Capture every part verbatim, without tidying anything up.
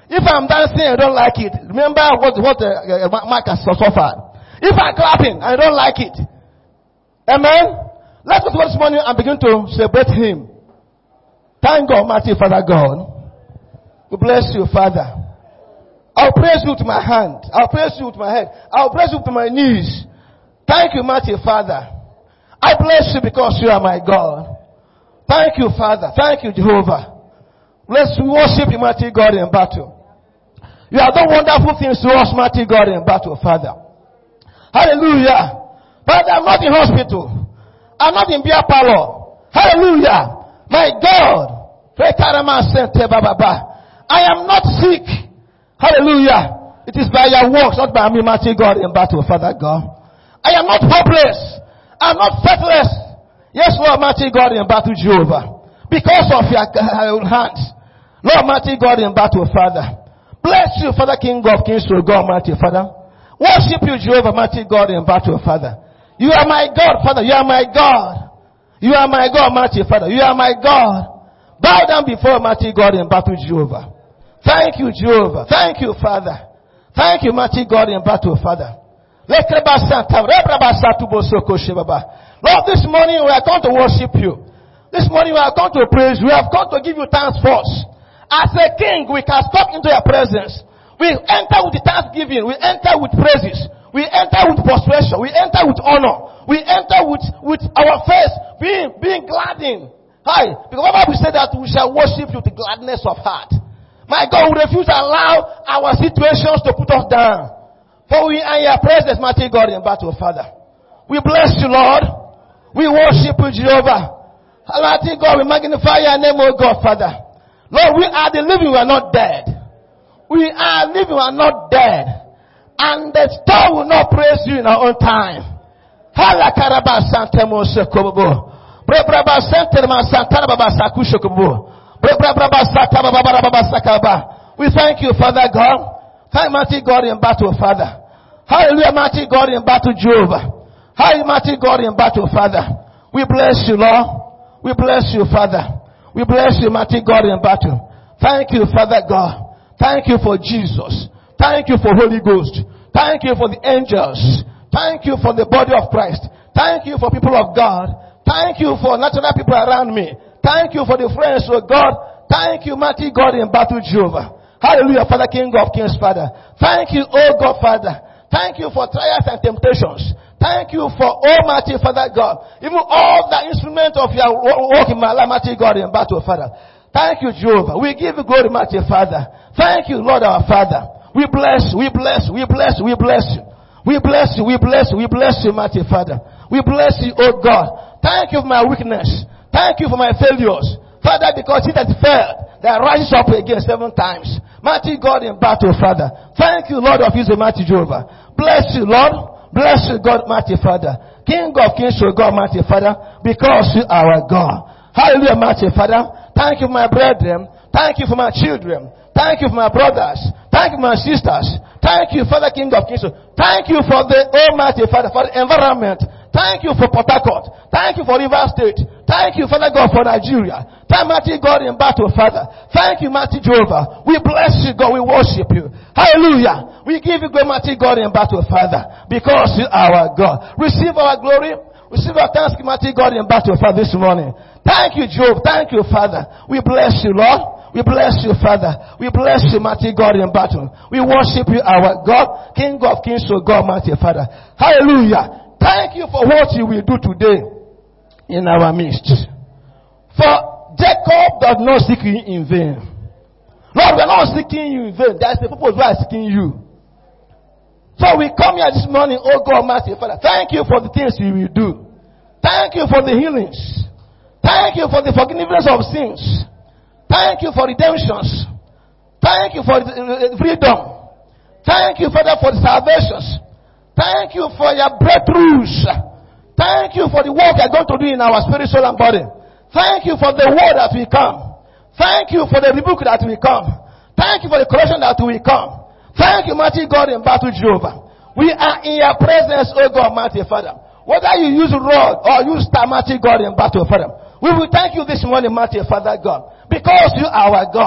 If I'm dancing and I don't like it, remember what, what uh, uh, Mark has suffered. If I'm clapping and I don't like it, amen? Let's go to this morning and begin to celebrate him. Thank God, mighty Father God. We bless you, Father. I'll praise you with my hand. I'll praise you with my head. I'll praise you with my knees. Thank you, mighty Father. I bless you because you are my God. Thank you, Father. Thank you, Jehovah. Let's worship you, mighty God, in battle. You have done wonderful things to us, mighty God, in battle, Father. Hallelujah. Father, I'm not in hospital. I'm not in beer parlor. Hallelujah. My God. I am not sick. Hallelujah. It is by your works, not by me, mighty God, in battle, Father God. I am not hopeless. I am not faithless. Yes, Lord, mighty God, in battle, Jehovah. Because of your hands. Lord, mighty God, in battle, Father. Bless you, Father, King of Kings, Lord God, mighty Father. Worship you, Jehovah, mighty God, in battle, Father. You are my God, Father. You are my God. You are my God, mighty Father. You are my God. Bow down before mighty God in battle, Jehovah. Thank you, Jehovah. Thank you, Father. Thank you, mighty God in battle, Father. Lord, this morning we are going to worship you. This morning we are going to praise you. We have come to give you thanks first. As a king, we can step into your presence. We enter with the thanksgiving. We enter with praises. We enter with prostration. We enter with honor. We enter with, with our face being, being gladdened. Hi. Because the Bible said that we shall worship you with gladness of heart. My God, we refuse to allow our situations to put us down. For we are in your presence, mighty God, in battle, Father. We bless you, Lord. We worship you, Jehovah. Almighty God, we magnify your name, O God, Father. Lord, we are the living, we are not dead. We are living, we are not dead. And the storm will not praise you in our own time. We thank you, Father God. Thank mighty God in battle, Father. Hallelujah, mighty God in battle, Jehovah. Hallelujah, mighty God in battle, Father. We bless you, Lord. We bless you, Father. We bless you, mighty God in battle. Thank you, Father God. Thank you for Jesus. Thank you for Holy Ghost. Thank you for the angels. Thank you for the body of Christ. Thank you for people of God. Thank you for natural people around me. Thank you for the friends of God. Thank you, mighty God in battle, Jehovah. Hallelujah, Father, King of Kings, Father. Thank you, oh God, Father. Thank you for trials and temptations. Thank you for almighty Father God. Even all the instruments of your work in my life, mighty God in battle, Father. Thank you, Jehovah. We give you glory, mighty Father. Thank you, Lord our Father. We bless, we bless, we bless, we bless you. We bless you, we bless you, we bless you, mighty Father. We bless you, oh God. Thank you for my weakness. Thank you for my failures. Father, because he that failed, that rises up again seven times. Mighty God in battle, Father. Thank you, Lord of Israel, mighty Jehovah. Bless you, Lord. Bless you, God, mighty Father. King of Kings, oh God, mighty Father, because you are our God. Hallelujah, mighty Father. Thank you for my brethren. Thank you for my children. Thank you for my brothers. Thank you for my sisters. Thank you, Father, King of Kings. Thank you for the Almighty Father, for the environment. Thank you for Port Harcourt. Thank you for River State. Thank you, Father God, for Nigeria. Thank mighty God in battle, Father. Thank you, mighty Jehovah. We bless you, God. We worship you. Hallelujah. We give you great, mighty God in battle, Father, because you are our God. Receive our glory. Receive our thanksgiving, mighty God in battle, Father, this morning. Thank you, Jehovah. Thank you, Father. We bless you, Lord. We bless you, Father. We bless you, mighty God in battle. We worship you, our God, King of Kings, so God, mighty Father. Hallelujah. Thank you for what you will do today in our midst. For Jacob does not seek you in vain. Lord, we are not seeking you in vain. There is a purpose why I am seeking you. So we come here this morning, oh God, mighty Father. Thank you for the things you will do. Thank you for the healings. Thank you for the forgiveness of sins. Thank you for redemptions. Thank you for the freedom. Thank you, Father, for the salvations. Thank you for your breakthroughs. Thank you for the work you're going to do in our spirit, soul, and body. Thank you for the word that will come. Thank you for the rebuke that will come. Thank you for the correction that will come. Thank you, mighty God in battle, Jehovah. We are in your presence, oh God, mighty Father. Whether you use rod or use star, mighty God in battle, Father. We will thank you this morning, mighty Father God, because you are our God.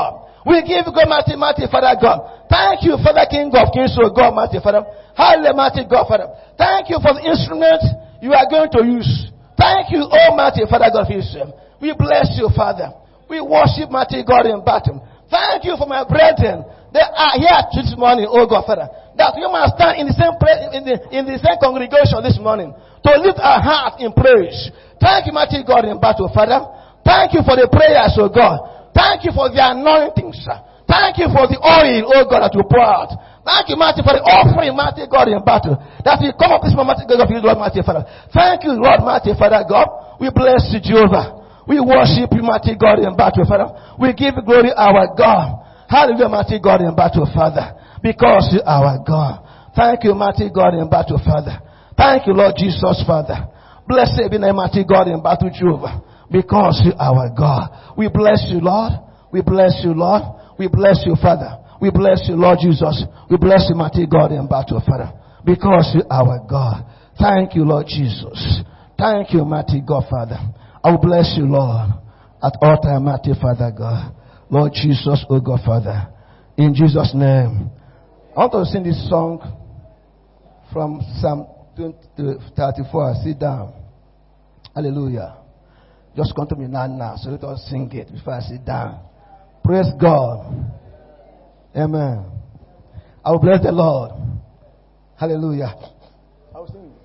We give God, mighty, mighty Father God. Thank you, Father King of Kings, oh God, mighty Father. Hallelujah, mighty God, Father. Thank you for the instruments you are going to use. Thank you, Almighty Father God, for Israel. We bless you, Father. We worship mighty God in battle. Thank you for my brethren. They are here this morning, oh God, Father. That we must stand in the same place, in the, in the same congregation this morning to lift our hearts in praise. Thank you, mighty God, in battle, Father. Thank you for the prayers, oh God. Thank you for the anointings. Thank you for the oil, oh God, that you pour out. Thank you, mighty, for the offering, mighty God, in battle. That we come up this moment, mighty God of you, Lord, mighty Father. Thank you, Lord, mighty Father God. We bless you, Jehovah. We worship you, mighty God, in battle, Father. We give glory our God. Hallelujah, mighty God, in battle, Father. Because you are our God. Thank you, mighty God, in battle, Father. Thank you, Lord Jesus, Father. Blessed be the mighty God in battle, Jehovah. Because you are our God. We bless you, Lord. We bless you, Lord. We bless you, Father. We bless you, Lord Jesus. We bless you, mighty God in battle, Father. Because you are our God. Thank you, Lord Jesus. Thank you, mighty God, Father. I will bless you, Lord. At all time, mighty Father God. Lord Jesus, oh God, Father. In Jesus' name. I want to sing this song from Psalm thirty-four. Sit down. Hallelujah. Just come to me now, now. So let us sing it before I sit down. Praise God. Amen. I will bless the Lord. Hallelujah. I will sing.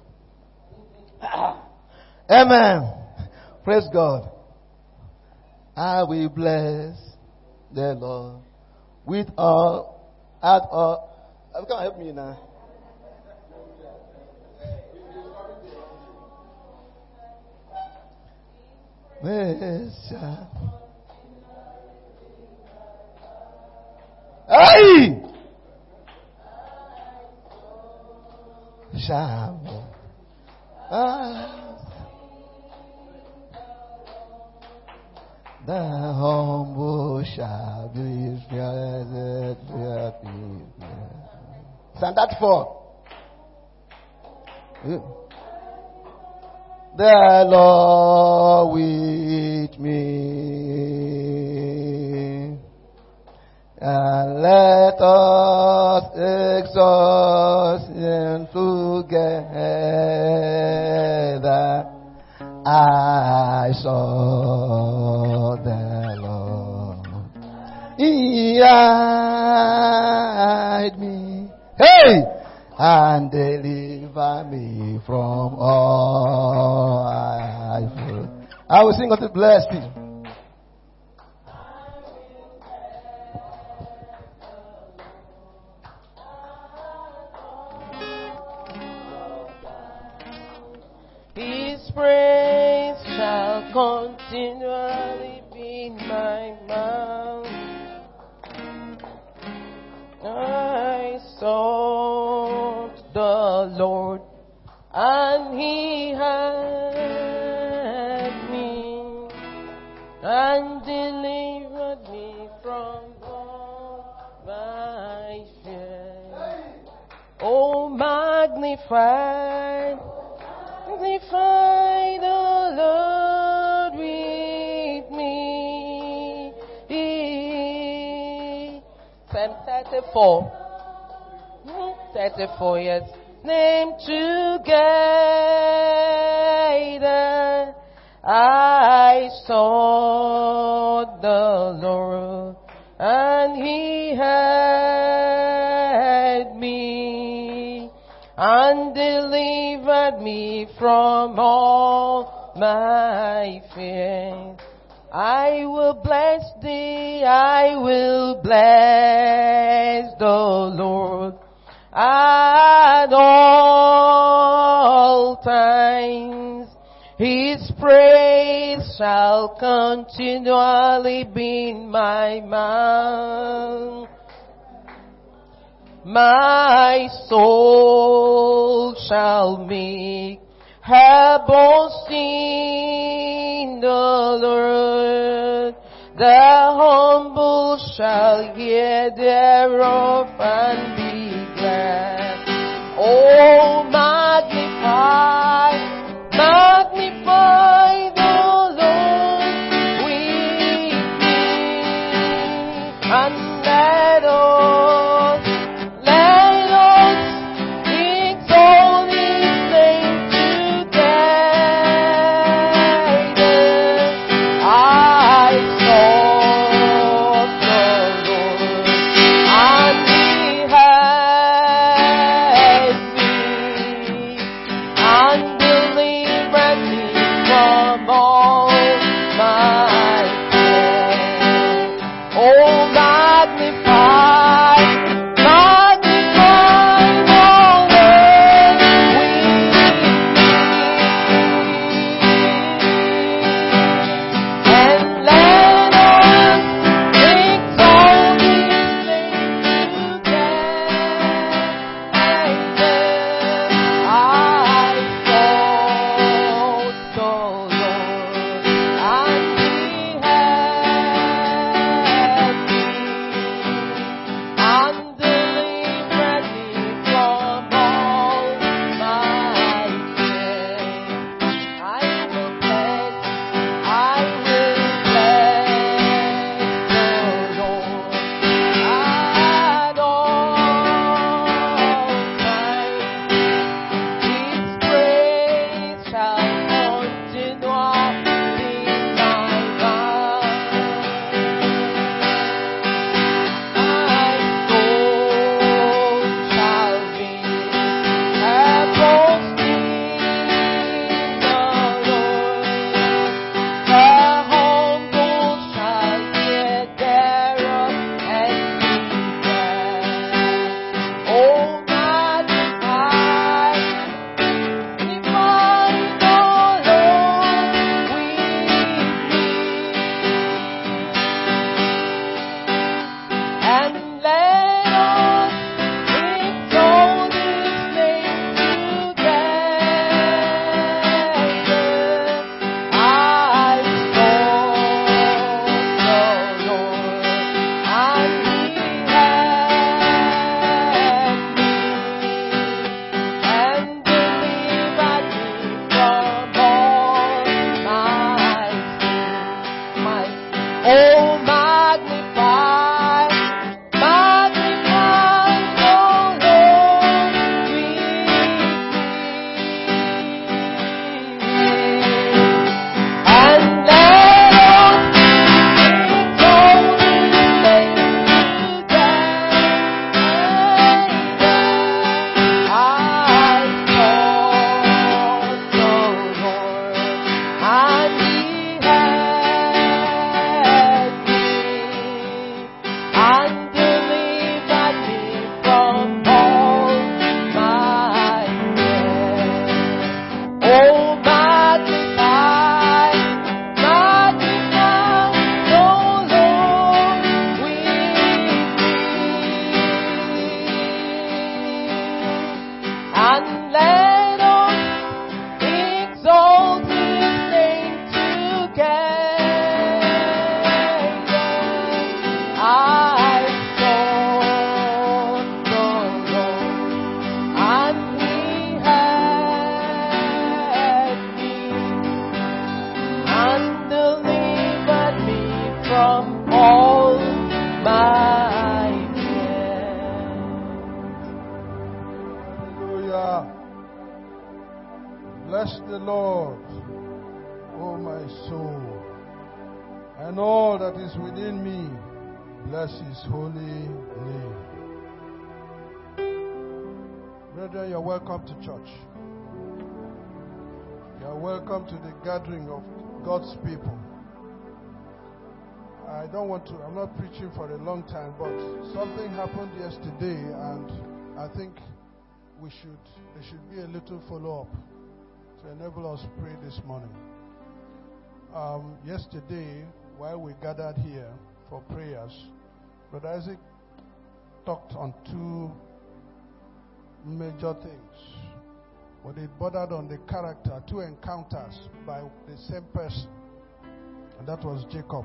Amen. Praise God. I will bless the Lord with all, at all. You can't help me now. Hey! Shamo. Ah. The humble shall be spared. Psalm thirty-four. The Lord with me, and let us exalt Him together. I saw the Lord. He hid me, hey, and deliver me from all I fear. I will sing unto blessed people. His praise shall continually be in my mouth. I sought the Lord, and He heard me, and delivered me from all my fears. Oh, magnify, magnify the Lord with me. Psalm thirty-four. thirty-four, yes. Name together. I sought the Lord, and He heard me, and delivered me from all my fears. I will bless thee, I will bless the Lord at all times. His praise shall continually be in my mouth. My soul shall make her boast in the Lord. The humble shall hear thereof and be glad. Oh, magnify, magnify the Lord with me, and Bless the Lord, O my soul, and all that is within me. Bless his holy name. Brethren, you're welcome to church. You're welcome to the gathering of God's people. I don't want to, I'm not preaching for a long time, but something happened yesterday, and I think we should, there should be a little follow-up to enable us to pray this morning. Um, yesterday, while we gathered here for prayers, Brother Isaac talked on two major things. But it bordered on the character, two encounters by the same person, and that was Jacob.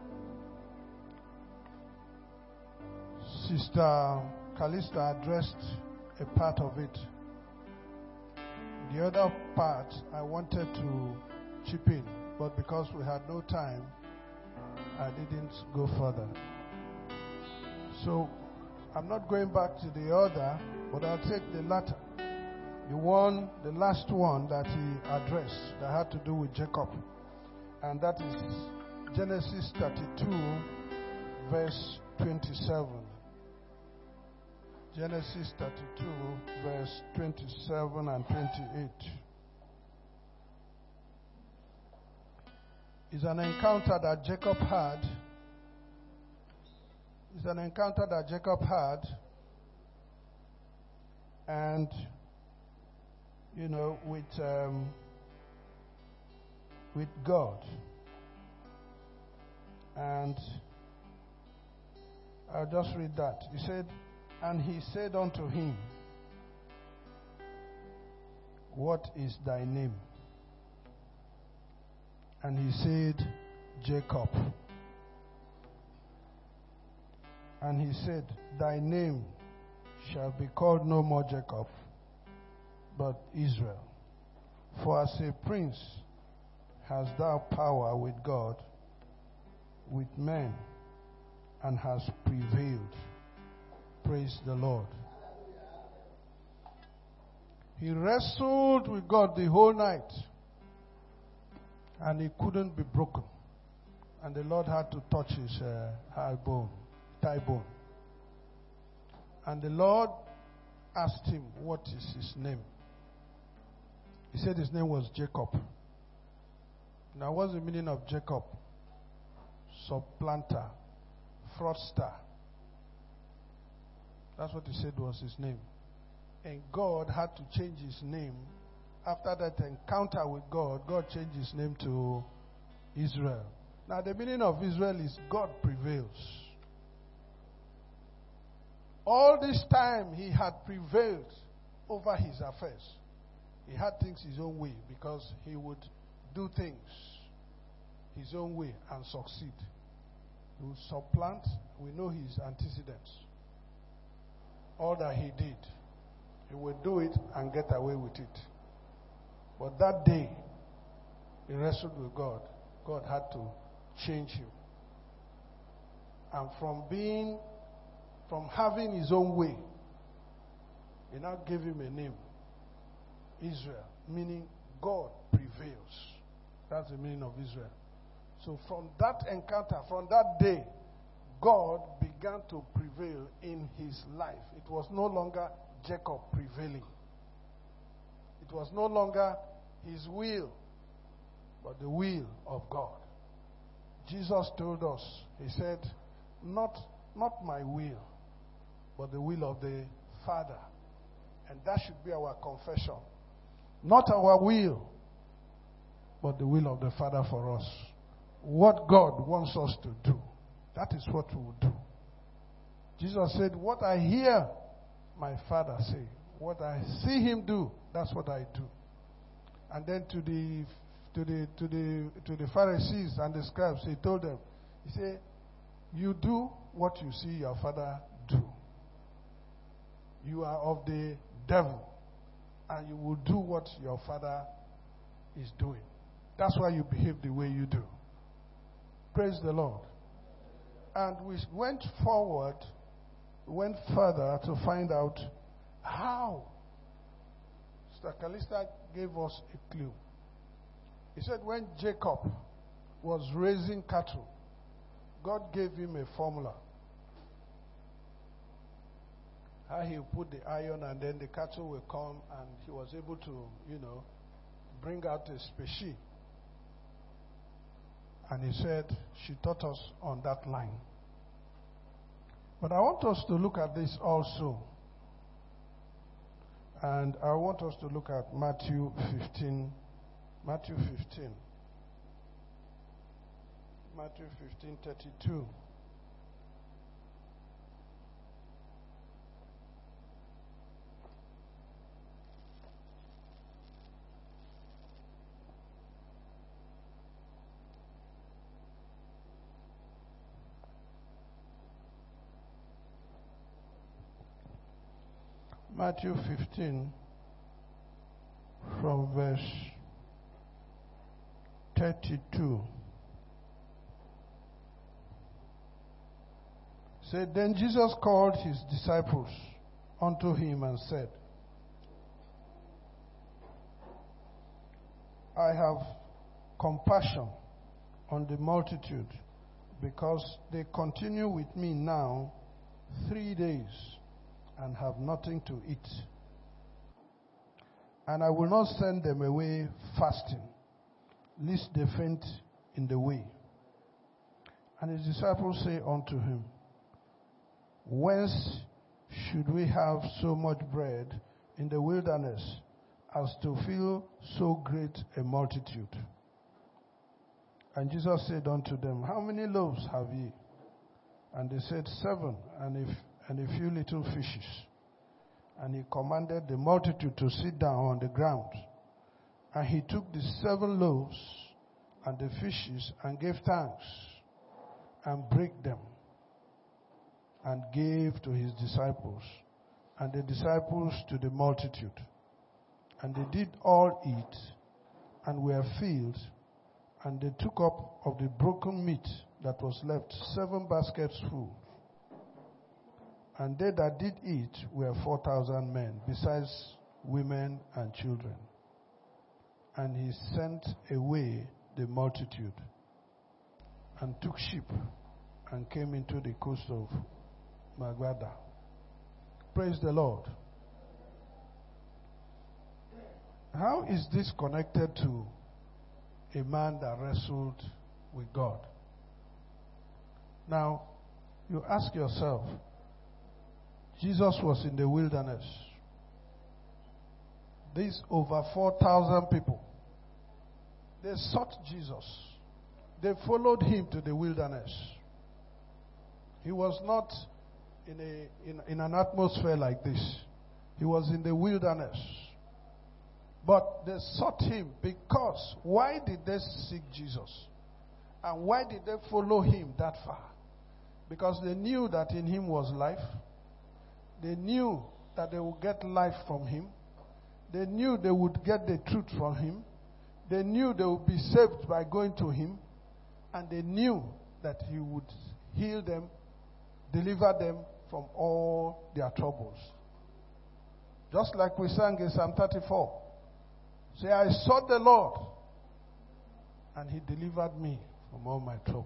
Sister Callista addressed a part of it. The other part I wanted to chip in, but because we had no time, I didn't go further. So I'm not going back to the other, but I'll take the latter. The one, the last one that he addressed that had to do with Jacob. And that is Genesis thirty-two, verse twenty-seven. Genesis thirty-two, verse twenty-seven and twenty-eight. It's an encounter that Jacob had. It's an encounter that Jacob had. And you know, with um, with God. And I'll just read that. He said, and he said unto him, what is thy name? And he said, Jacob. And he said, thy name shall be called no more Jacob, but Israel. For as a prince hast thou power with God, with men, and hast prevailed. Praise the Lord. He wrestled with God the whole night, and he couldn't be broken. And the Lord had to touch his uh, high bone, thigh bone. And the Lord asked him, what is his name? He said his name was Jacob. Now, what's the meaning of Jacob? Supplanter, fraudster. That's what he said was his name. And God had to change his name. After that encounter with God, God changed his name to Israel. Now, the meaning of Israel is God prevails. All this time, he had prevailed over his affairs. He had things his own way because he would do things his own way and succeed. He would supplant. We know his antecedents. All that he did, he would do it and get away with it. But that day, he wrestled with God. God had to change him. And from being, from having his own way, he now gave him a name. Israel, meaning God prevails. That's the meaning of Israel. So from that encounter, from that day, God began to prevail in his life. It was no longer Jacob prevailing. It was no longer his will, but the will of God. Jesus told us, he said, not, not my will, but the will of the Father. And that should be our confession. Not our will, but the will of the Father for us. What God wants us to do, that is what we will do. Jesus said, what I hear my Father say, what I see him do, that's what I do. And then to the to the to the to the Pharisees and the scribes, he told them, he said, you do what you see your father do. You are of the devil, and you will do what your father is doing. That's why you behave the way you do. Praise the Lord. And we went forward, went further to find out how, Sister Calista gave us a clue. He said when Jacob was raising cattle, God gave him a formula. How he put the iron and then the cattle will come and he was able to, you know, bring out a species. And he said she taught us on that line. But I want us to look at this also. And I want us to look at Matthew fifteen. Matthew fifteen. Matthew fifteen thirty-two. Matthew fifteen, from verse thirty-two. Said, then Jesus called his disciples unto him and said, I have compassion on the multitude, because they continue with me now three days and have nothing to eat. And I will not send them away fasting, lest they faint in the way. And his disciples say unto him, whence should we have so much bread in the wilderness as to fill so great a multitude? And Jesus said unto them, how many loaves have ye? And they said, seven, and if and a few little fishes. And he commanded the multitude to sit down on the ground. And he took the seven loaves and the fishes and gave thanks and brake them and gave to his disciples, and the disciples to the multitude. And they did all eat and were filled, and they took up of the broken meat that was left seven baskets full. And they that did eat were four thousand men, besides women and children. And he sent away the multitude, and took ship, and came into the coast of Magdala. Praise the Lord. How is this connected to a man that wrestled with God? Now, you ask yourself, Jesus was in the wilderness. These over four thousand people, they sought Jesus. They followed him to the wilderness. He was not in, a, in, in an atmosphere like this. He was in the wilderness. But they sought him because, why did they seek Jesus? And why did they follow him that far? Because they knew that in him was life. They knew that they would get life from him. They knew they would get the truth from him. They knew they would be saved by going to him. And they knew that he would heal them, deliver them from all their troubles. Just like we sang in Psalm thirty-four. Say, I sought the Lord, and he delivered me from all my troubles.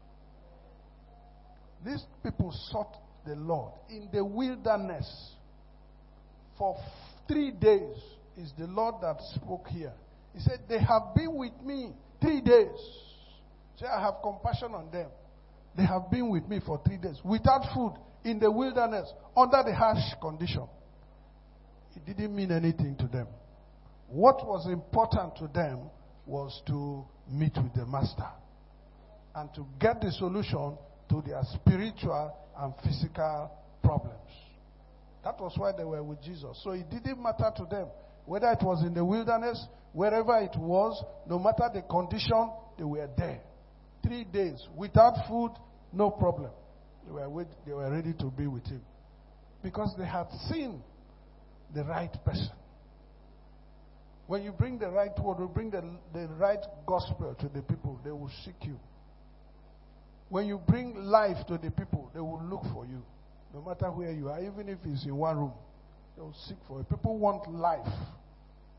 These people sought the Lord in the wilderness for three days. Is the Lord that spoke here. He said, they have been with me three days. Say, I have compassion on them. They have been with me for three days without food in the wilderness under the harsh condition. It didn't mean anything to them. What was important to them was to meet with the Master and to get the solution to their spiritual and physical problems. That was why they were with Jesus. So it didn't matter to them whether it was in the wilderness, wherever it was, no matter the condition, they were there. Three days without food, no problem. They were, with, they were ready to be with him because they had seen the right person. When you bring the right word, you bring the, the right gospel to the people, they will seek you. When you bring life to the people, they will look for you. No matter where you are, even if it's in one room, they will seek for you. People want life.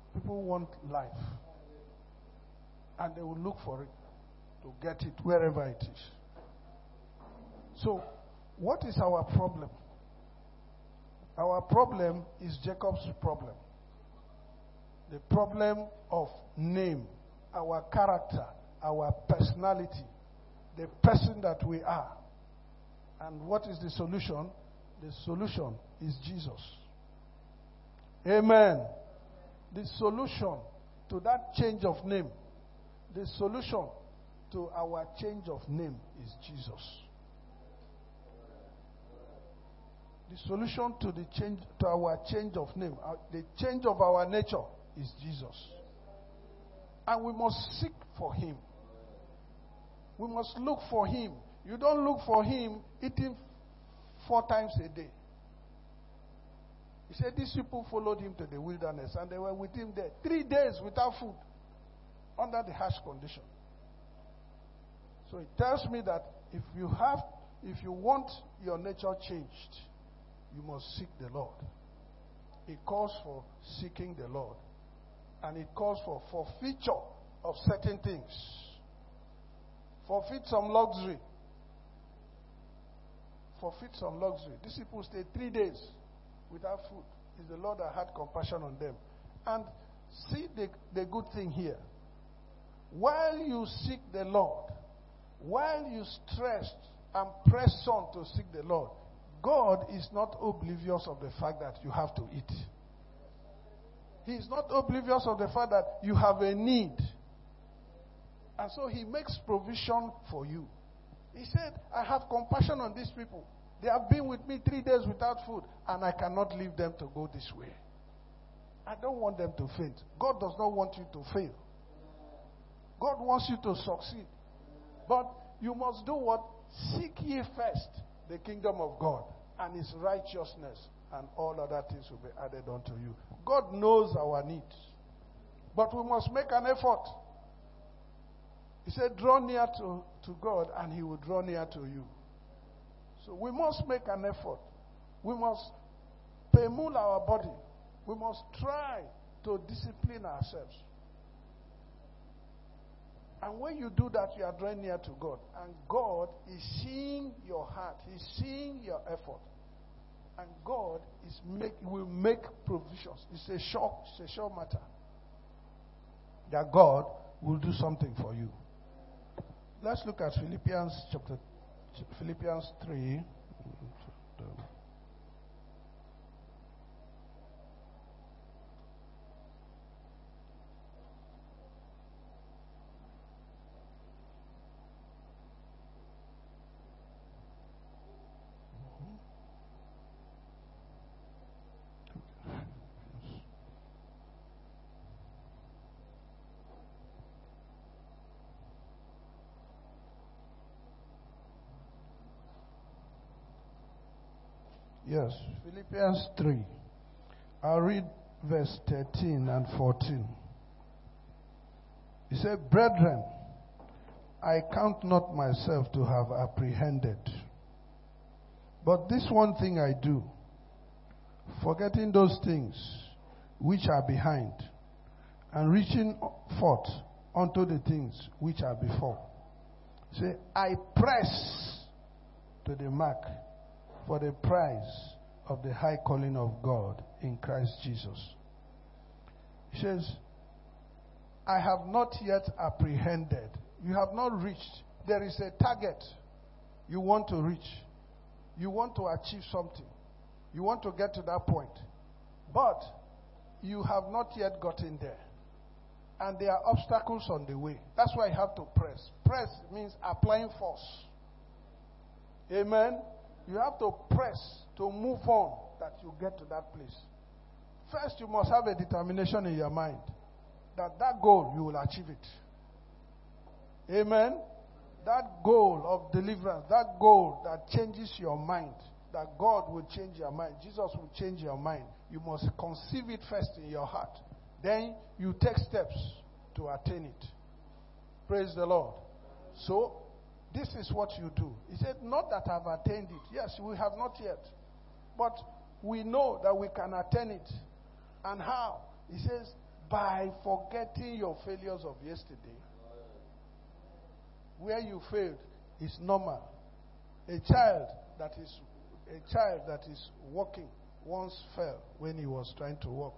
People want life. And they will look for it to get it wherever it is. So, what is our problem? Our problem is Jacob's problem. The problem of name, our character, our personality, the person that we are. And what is the solution? The solution is Jesus. Amen. The solution to that change of name, the solution to our change of name is Jesus. The solution to the change to our change of name, uh, the change of our nature is Jesus. And we must seek for him. We must look for him. You don't look for him eating four times a day. He said these people followed him to the wilderness and they were with him there three days without food under the harsh condition. So it tells me that if you have, if you want your nature changed, you must seek the Lord. It calls for seeking the Lord. And it calls for forfeiture of certain things. Forfeit some luxury. Forfeit some luxury. These people stayed three days without food. It's the Lord that had compassion on them. And see the, the good thing here. While you seek the Lord, while you stress and press on to seek the Lord, God is not oblivious of the fact that you have to eat. He is not oblivious of the fact that you have a need. And so he makes provision for you. He said, I have compassion on these people. They have been with me three days without food, and I cannot leave them to go this way. I don't want them to faint. God does not want you to fail. God wants you to succeed. But you must do what? Seek ye first the kingdom of God and his righteousness, and all other things will be added unto you. God knows our needs. But we must make an effort. He said, draw near to, to God and he will draw near to you. So we must make an effort. We must pummel our body. We must try to discipline ourselves. And when you do that, you are drawing near to God. And God is seeing your heart. He's seeing your effort. And God is make, will make provisions. It's a sure, it's a sure matter that God will do something for you. Let's look at Philippians chapter Philippians three. Yes, Philippians three. I'll read verse thirteen and fourteen. He said, brethren, I count not myself to have apprehended. But this one thing I do, forgetting those things which are behind, and reaching forth unto the things which are before. Say, I press to the mark for the prize of the high calling of God in Christ Jesus. He says, I have not yet apprehended. You have not reached. There is a target you want to reach. You want to achieve something. You want to get to that point. But you have not yet gotten there. And there are obstacles on the way. That's why you have to press. Press means applying force. Amen. You have to press to move on that you get to that place. First, you must have a determination in your mind that that goal, you will achieve it. Amen? That goal of deliverance, that goal that changes your mind, that God will change your mind, Jesus will change your mind. You must conceive it first in your heart. Then you take steps to attain it. Praise the Lord. So, this is what you do. He said, not that I've attained it. Yes, we have not yet. But we know that we can attain it. And how? He says, by forgetting your failures of yesterday. Where you failed is normal. A child that is a child that is walking once fell when he was trying to walk.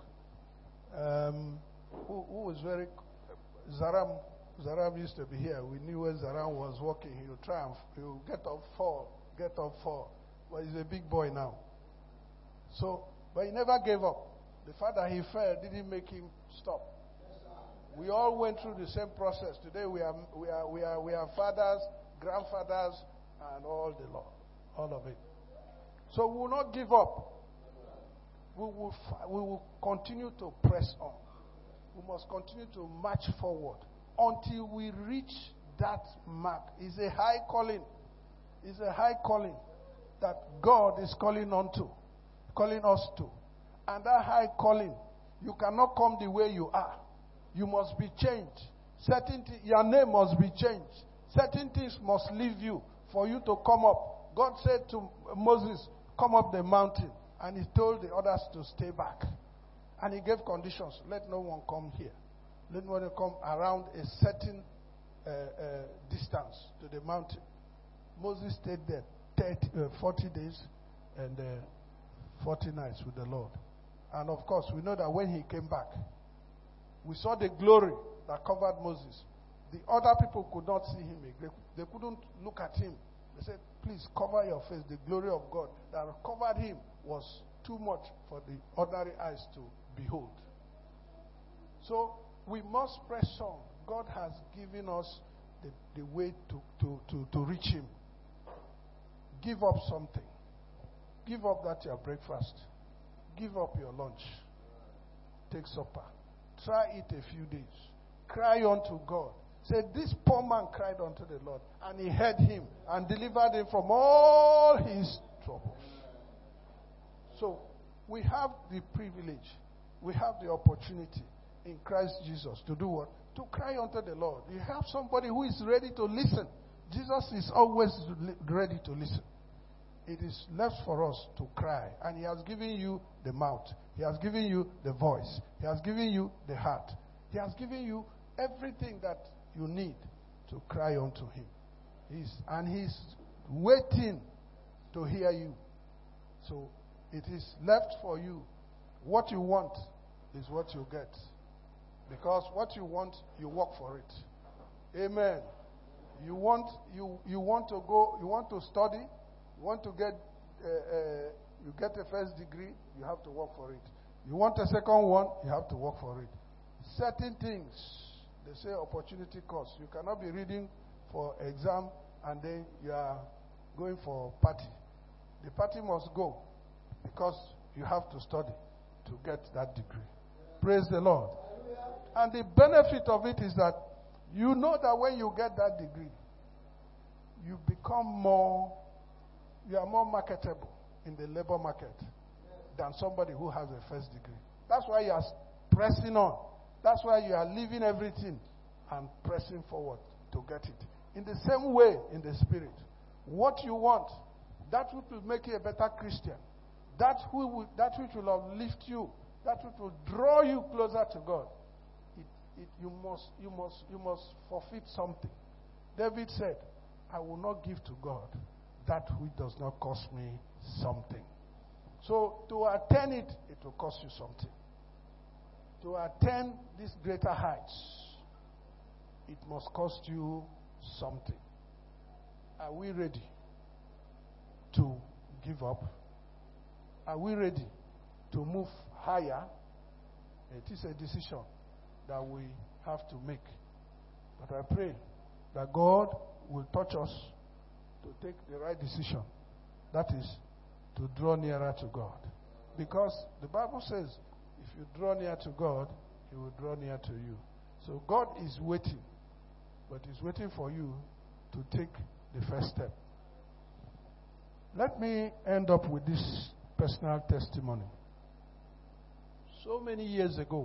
Um, who, who was very Zaram Zaram used to be here. We knew when Zaram was walking, he would triumph. He would get up, fall, get up, fall. But he's a big boy now. So, but he never gave up. The fact that he fell didn't make him stop. We all went through the same process. Today we are we are we are we are fathers, grandfathers, and all the law, all of it. So we will not give up. We will we will continue to press on. We must continue to march forward until we reach that mark. It's a high calling. It's a high calling that God is calling on to, calling us to. And that high calling, you cannot come the way you are. You must be changed. Certain th- your name must be changed. Certain things must leave you for you to come up. God said to Moses, come up the mountain. And he told the others to stay back. And he gave conditions. Let no one come here. Let no one come around a certain uh, uh, distance to the mountain. Moses stayed there thirty, uh, forty days and uh, forty nights with the Lord. And of course, we know that when he came back, we saw the glory that covered Moses. The other people could not see him. They couldn't look at him. They said, please cover your face. The glory of God that covered him was too much for the ordinary eyes to behold. So we must press on. God has given us the, the way to, to, to, to reach him. Give up something. Give up that your breakfast. Give up your lunch. Take supper. Try it a few days. Cry unto God. Say, this poor man cried unto the Lord, and he heard him and delivered him from all his troubles. So, we have the privilege, we have the opportunity in Christ Jesus to do what? To cry unto the Lord. You have somebody who is ready to listen. Jesus is always ready to listen. It is left for us to cry. And he has given you the mouth. He has given you the voice. He has given you the heart. He has given you everything that you need to cry unto him. He's, and he's waiting to hear you. So it is left for you. What you want is what you get. Because what you want, you work for it. Amen. You want you you want to go, you want to study, you want to get uh, uh, you get a first degree, you have to work for it. You want a second one, you have to work for it. Certain things, they say opportunity cost. You cannot be reading for exam and then you are going for party. The party must go because you have to study to get that degree. Praise the Lord. And the benefit of it is that you know that when you get that degree, you become more, you are more marketable in the labor market than somebody who has a first degree. That's why you are pressing on. That's why you are leaving everything and pressing forward to get it. In the same way, in the spirit, what you want, that which will make you a better Christian, that which will, that which will uplift you, that which will draw you closer to God, it, it, you must, you must, you must forfeit something. David said, I will not give to God that which does not cost me something. So to attain it, it will cost you something. To attain these greater heights, it must cost you something. Are we ready to give up? Are we ready to move higher? It is a decision that we have to make. But I pray that God will touch us to take the right decision. That is, to draw nearer to God. Because the Bible says, if you draw near to God, He will draw near to you. So God is waiting, but He's waiting for you to take the first step. Let me end up with this personal testimony. So many years ago,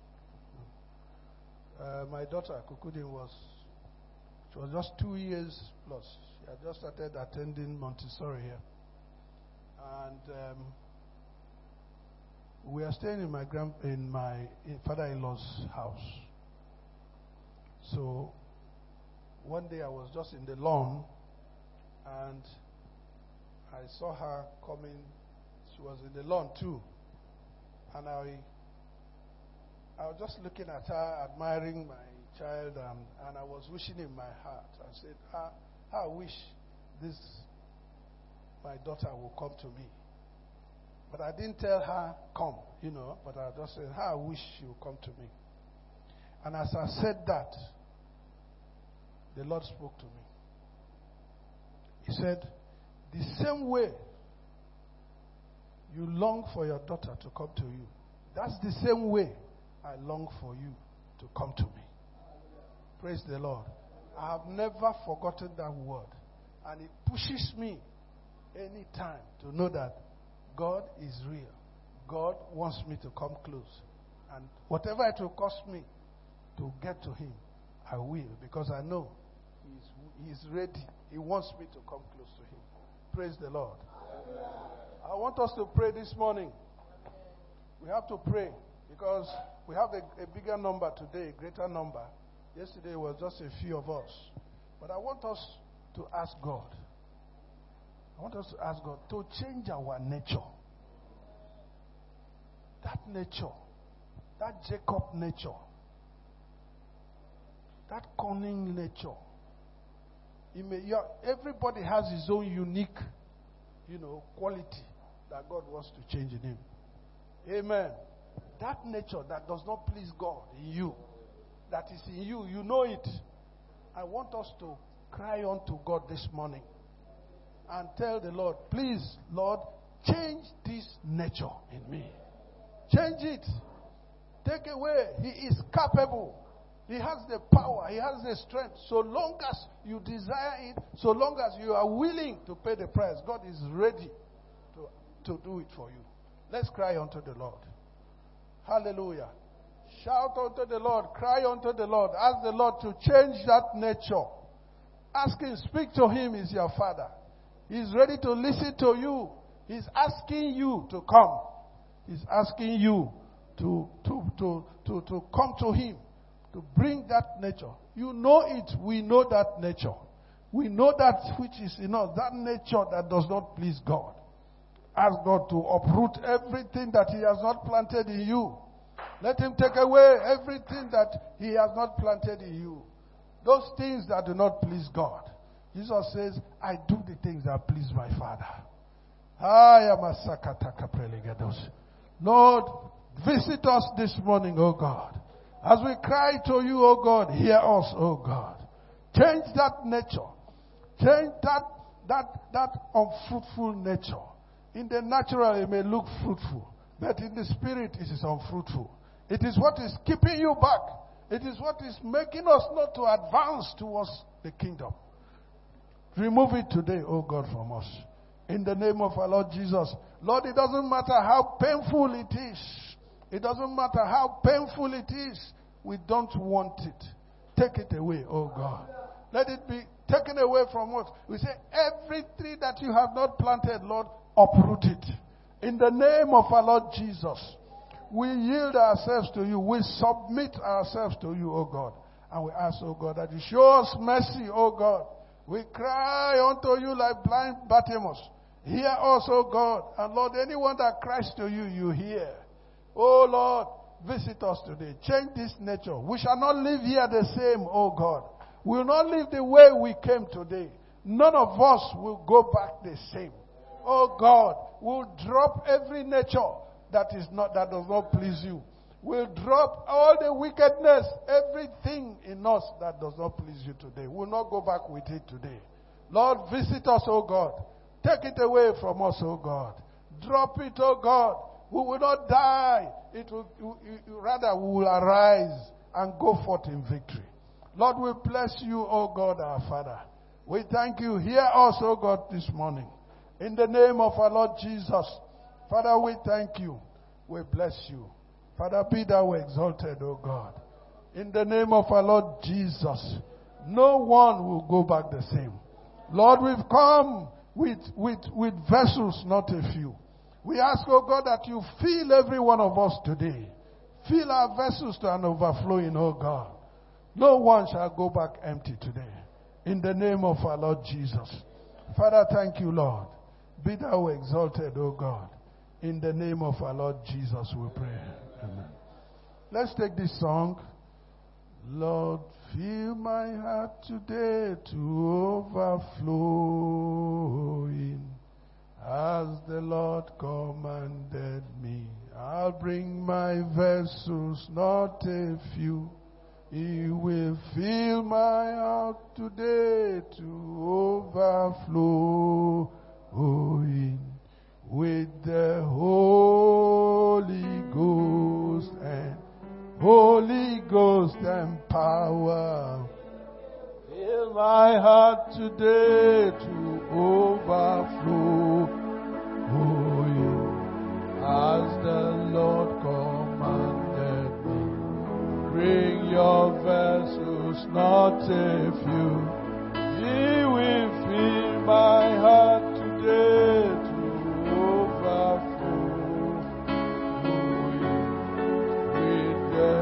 uh, my daughter, Kukudin, was, she was just two years plus. She had just started attending Montessori here. And um, we are staying in my grand in my in father-in-law's house. So one day I was just in the lawn, and I saw her coming. She was in the lawn too, and I I was just looking at her, admiring my child, and, and I was wishing in my heart. I said, I, I wish this my daughter will come to me. But I didn't tell her, come, you know, but I just said, I wish she will come to me. And as I said that, the Lord spoke to me. He said, the same way you long for your daughter to come to you, that's the same way I long for you to come to me. Praise the Lord. I have never forgotten that word. And it pushes me anytime to know that God is real. God wants me to come close. And whatever it will cost me to get to Him, I will. Because I know He's, he's ready. He wants me to come close to Him. Praise the Lord. Amen. I want us to pray this morning. We have to pray because we have a, a bigger number today, a greater number. Yesterday was just a few of us. But I want us to ask God. I want us to ask God to change our nature. That nature, that Jacob nature, that cunning nature. It may, yeah, everybody has his own unique, you know, quality that God wants to change in him. Amen. That nature that does not please God in you, that is in you, you know it. I want us to cry unto God this morning and tell the Lord, please, Lord, change this nature in me. Change it. Take away. He is capable. He has the power. He has the strength. So long as you desire it, so long as you are willing to pay the price, God is ready to, to do it for you. Let's cry unto the Lord. Hallelujah. Shout unto the Lord. Cry unto the Lord. Ask the Lord to change that nature. Ask Him. Speak to Him. He's your Father. He's ready to listen to you. He's asking you to come. He's asking you to, to, to, to, to come to Him, to bring that nature. You know it. We know that nature. We know that which is in us, that nature that does not please God. Ask God to uproot everything that He has not planted in you. Let Him take away everything that He has not planted in you. Those things that do not please God. Jesus says, I do the things that please my Father. Lord, visit us this morning, O God. As we cry to you, O God, hear us, O God. Change that nature. Change that, that, that unfruitful nature. In the natural, it may look fruitful, but in the spirit, it is unfruitful. It is what is keeping you back. It is what is making us not to advance towards the kingdom. Remove it today, O God, from us. In the name of our Lord Jesus. Lord, it doesn't matter how painful it is. It doesn't matter how painful it is. We don't want it. Take it away, O God. Let it be taken away from us. We say, every tree that you have not planted, Lord, uproot it. In the name of our Lord Jesus. We yield ourselves to you. We submit ourselves to you, O God. And we ask, O God, that you show us mercy, O God. We cry unto you like blind Bartimaeus. Hear us, O God. And Lord, anyone that cries to you, you hear. Oh Lord, visit us today. Change this nature. We shall not live here the same, O God. We will not live the way we came today. None of us will go back the same. Oh God, we'll drop every nature that is not that does not please you. We'll drop all the wickedness, everything in us that does not please you today. We'll not go back with it today. Lord, visit us, O God. Take it away from us, O God. Drop it, O God. We will not die. It will, you, you, rather, we will arise and go forth in victory. Lord, we bless you, O God, our Father. We thank you. Hear us, O God, this morning. In the name of our Lord Jesus. Father, we thank you. We bless you. Father, be thou exalted, O God. In the name of our Lord Jesus, no one will go back the same. Lord, we've come with, with, with vessels, not a few. We ask, oh God, that you fill every one of us today. Fill our vessels to an overflowing, oh God. No one shall go back empty today. In the name of our Lord Jesus. Father, thank you, Lord. Be thou exalted, O God. In the name of our Lord Jesus, we pray. Amen. Let's take this song. Lord, fill my heart today to overflowing. As the Lord commanded me, I'll bring my vessels, not a few. He will fill my heart today to overflowing with the Holy Ghost and Holy Ghost and power. Fill my heart today to overflow as the Lord commanded me. Bring your vessels, not a few. He will fill my heart today to overflow with the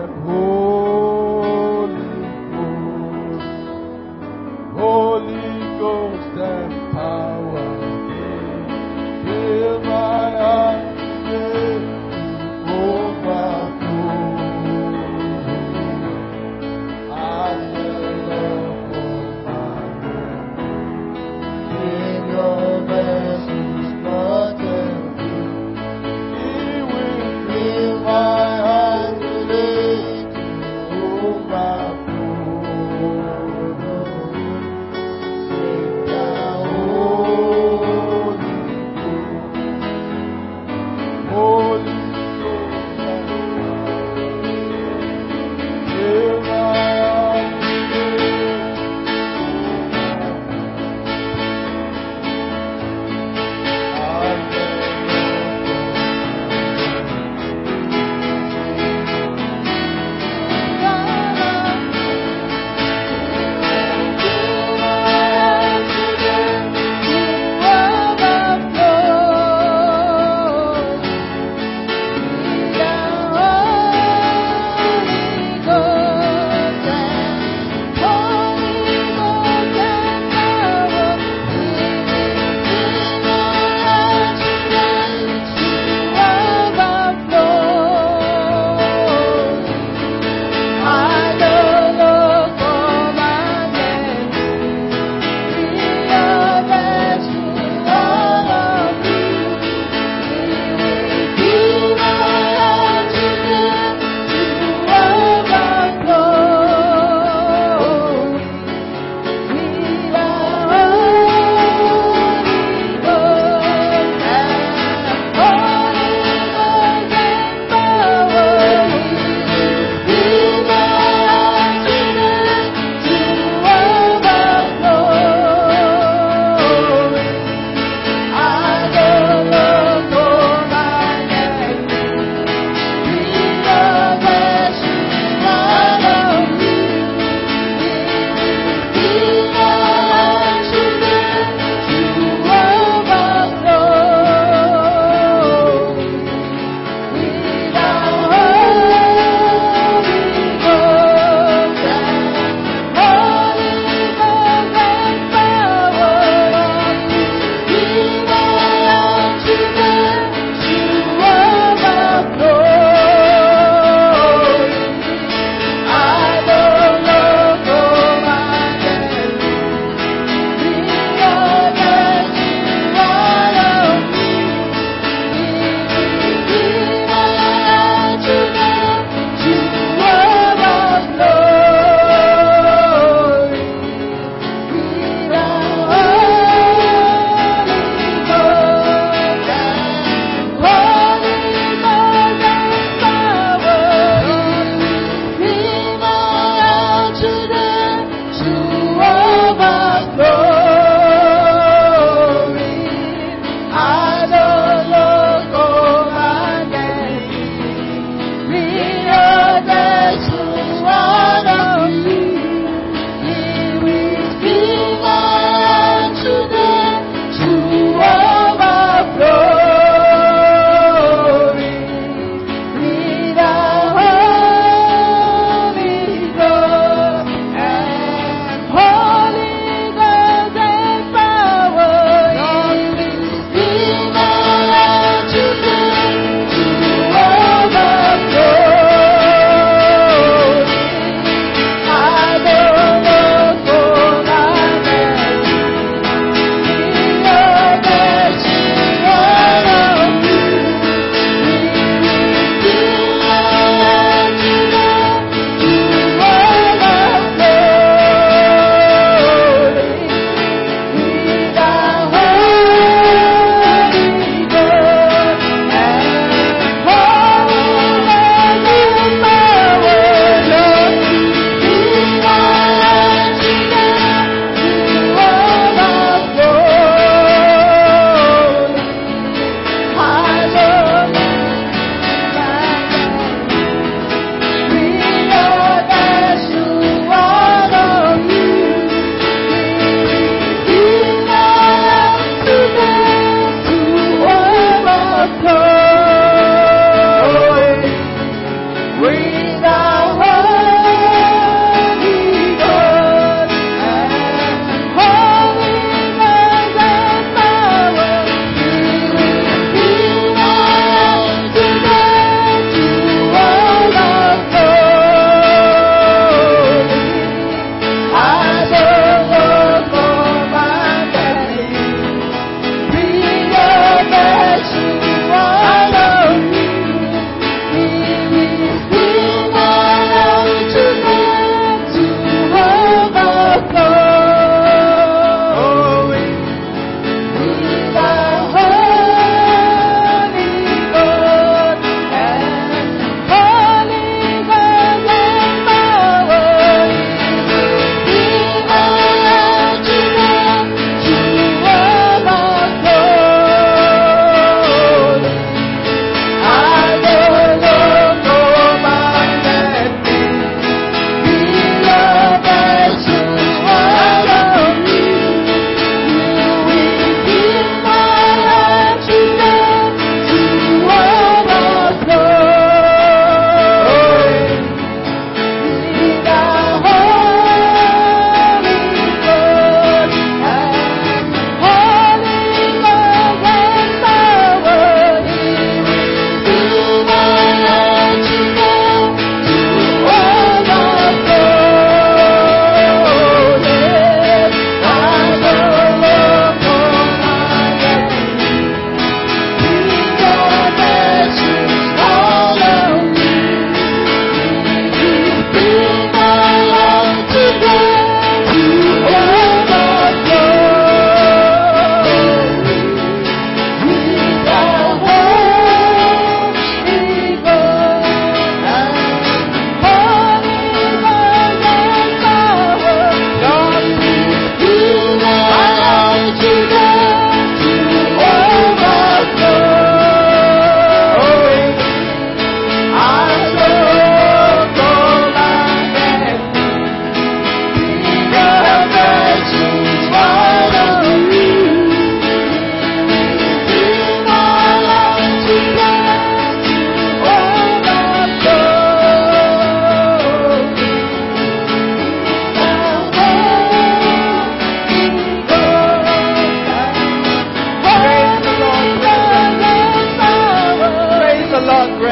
Holy Ghost, Holy Ghost and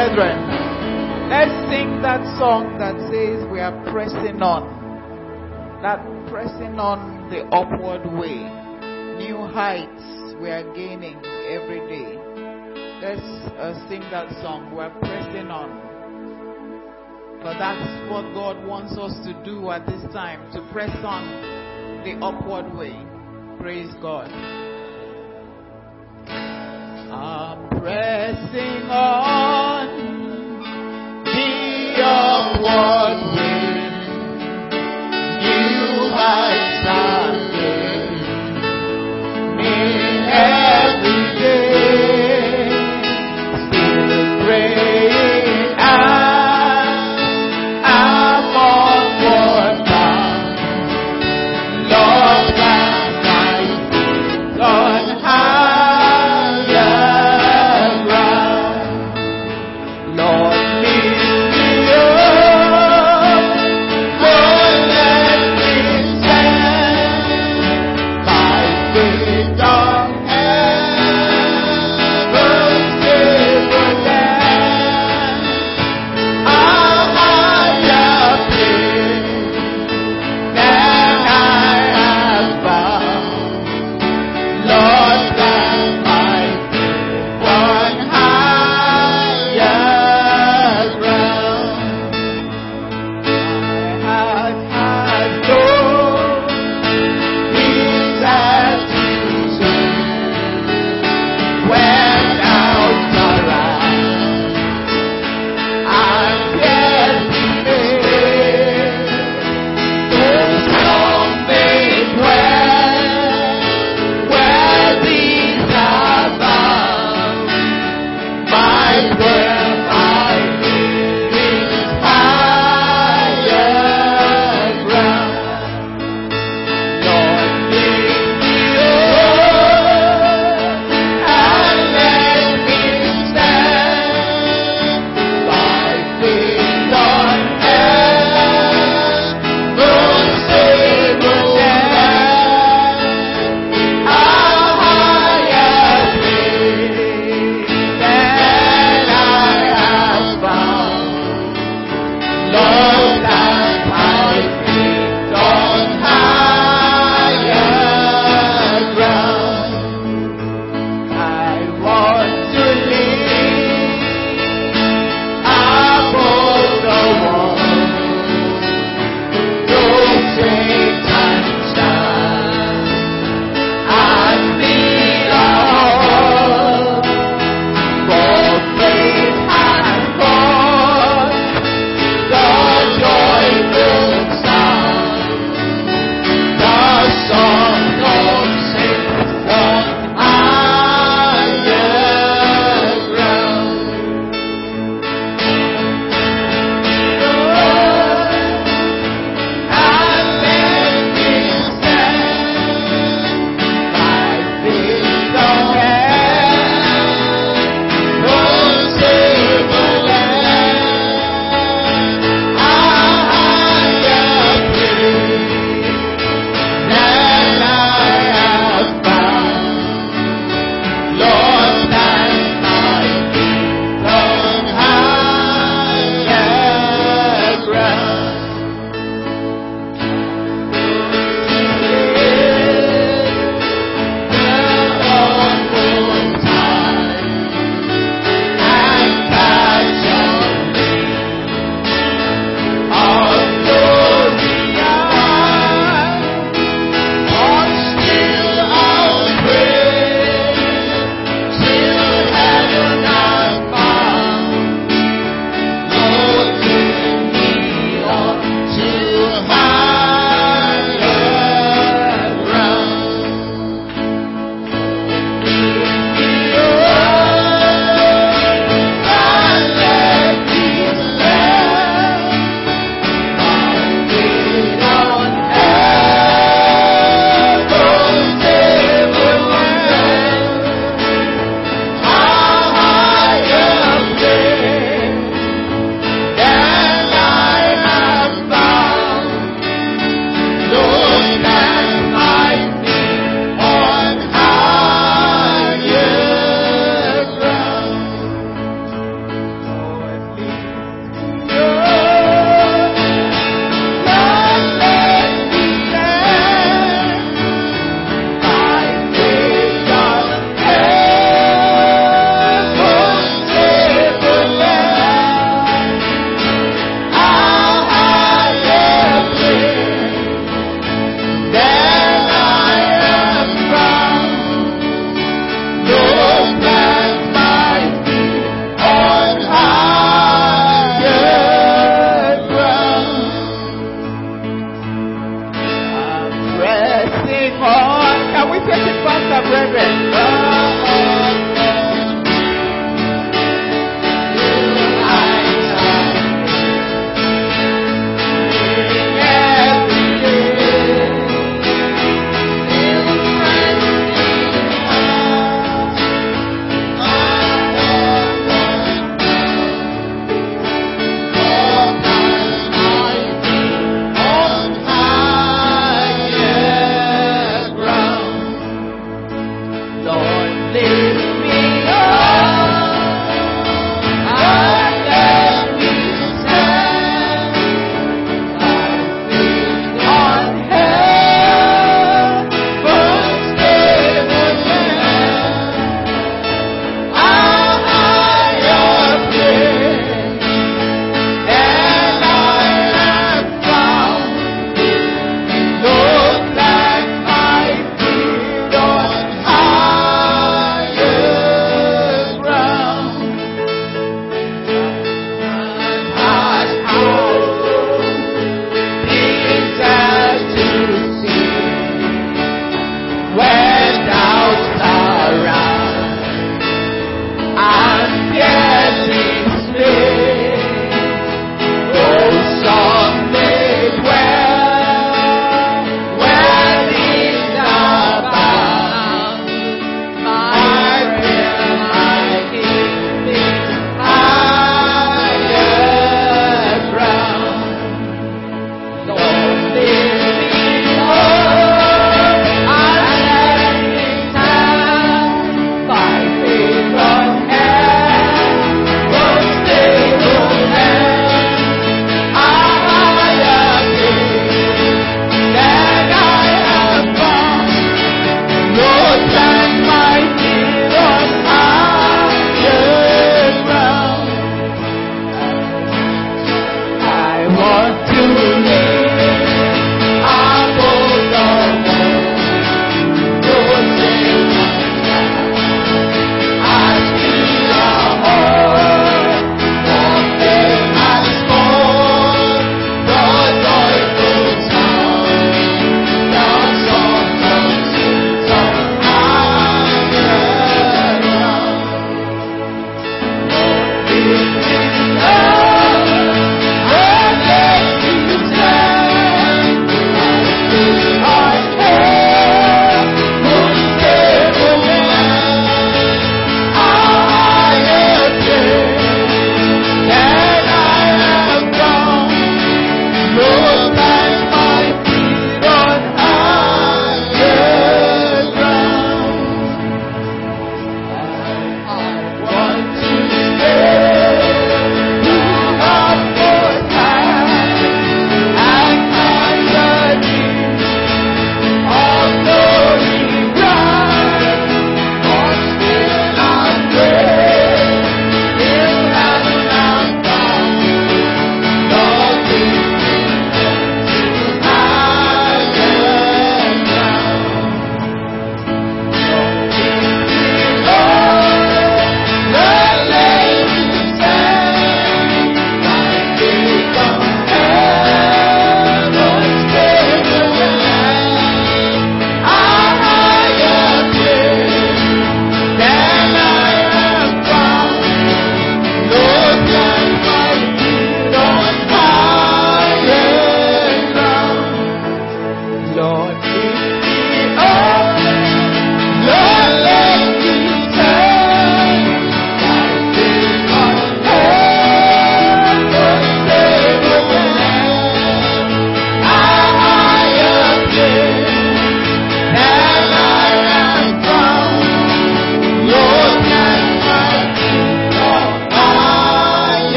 brethren, let's sing that song that says we are pressing on. That pressing on the upward way. New heights we are gaining every day. Let's uh, sing that song. We are pressing on. But that's what God wants us to do at this time, to press on the upward way. Praise God.